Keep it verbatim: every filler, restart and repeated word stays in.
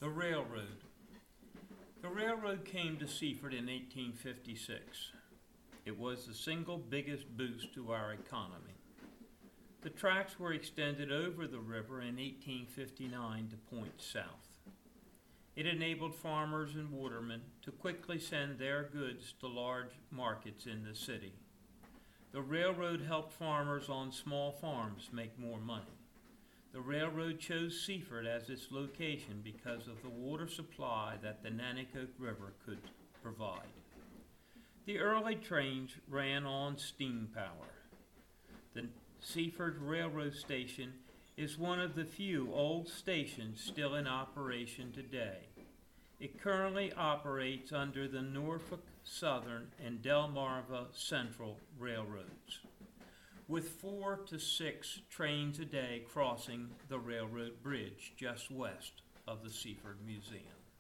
The railroad. The railroad came to Seaford in eighteen fifty-six. It was the single biggest boost to our economy. The tracks were extended over the river in eighteen fifty-nine to point south. It enabled farmers and watermen to quickly send their goods to large markets in the city. The railroad helped farmers on small farms make more money. The railroad chose Seaford as its location because of the water supply that the Nanticoke River could provide. The early trains ran on steam power. The Seaford Railroad Station is one of the few old stations still in operation today. It currently operates under the Norfolk Southern and Delmarva Central Railroads, with four to six trains a day crossing the railroad bridge just west of the Seaford Museum.